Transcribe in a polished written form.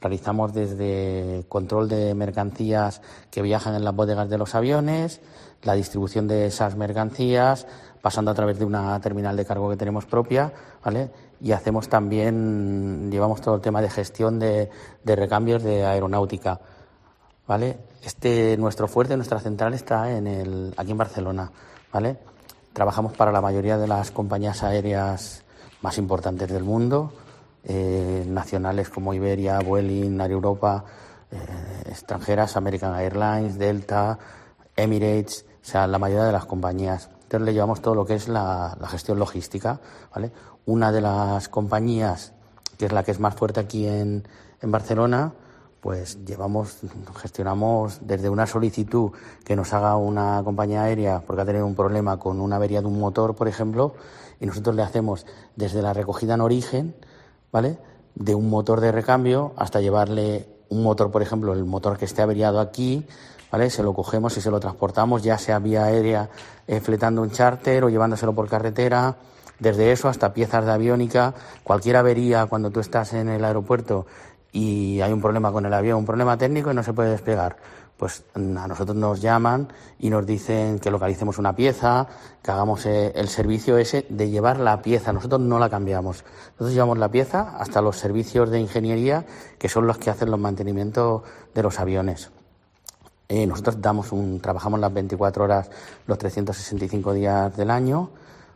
Realizamos desde control de mercancías que viajan en las bodegas de los aviones, la distribución de esas mercancías, pasando a través de una terminal de cargo que tenemos propia, ¿vale? Y hacemos también, llevamos todo el tema de gestión de recambios de aeronáutica, ¿vale? Nuestro fuerte, nuestra central está aquí en Barcelona, ¿vale? Trabajamos para la mayoría de las compañías aéreas más importantes del mundo, nacionales como Iberia, Vueling, Air Europa, extranjeras, American Airlines, Delta, Emirates, o sea, la mayoría de las compañías. Entonces le llevamos todo lo que es la gestión logística, ¿vale? Una de las compañías, que es la que es más fuerte aquí en Barcelona, pues gestionamos desde una solicitud que nos haga una compañía aérea porque ha tenido un problema con una avería de un motor, por ejemplo, y nosotros le hacemos desde la recogida en origen, ¿vale?, de un motor de recambio hasta llevarle un motor, por ejemplo, el motor que esté averiado aquí, ¿vale?, se lo cogemos y se lo transportamos, ya sea vía aérea, fletando un charter o llevándoselo por carretera. Desde eso hasta piezas de aviónica, cualquier avería cuando tú estás en el aeropuerto y hay un problema con el avión, un problema técnico y no se puede despegar, pues a nosotros nos llaman y nos dicen que localicemos una pieza, que hagamos el servicio ese de llevar la pieza. Nosotros no la cambiamos. Nosotros llevamos la pieza hasta los servicios de ingeniería, que son los que hacen los mantenimientos de los aviones. Nosotros trabajamos las 24 horas, los 365 días del año,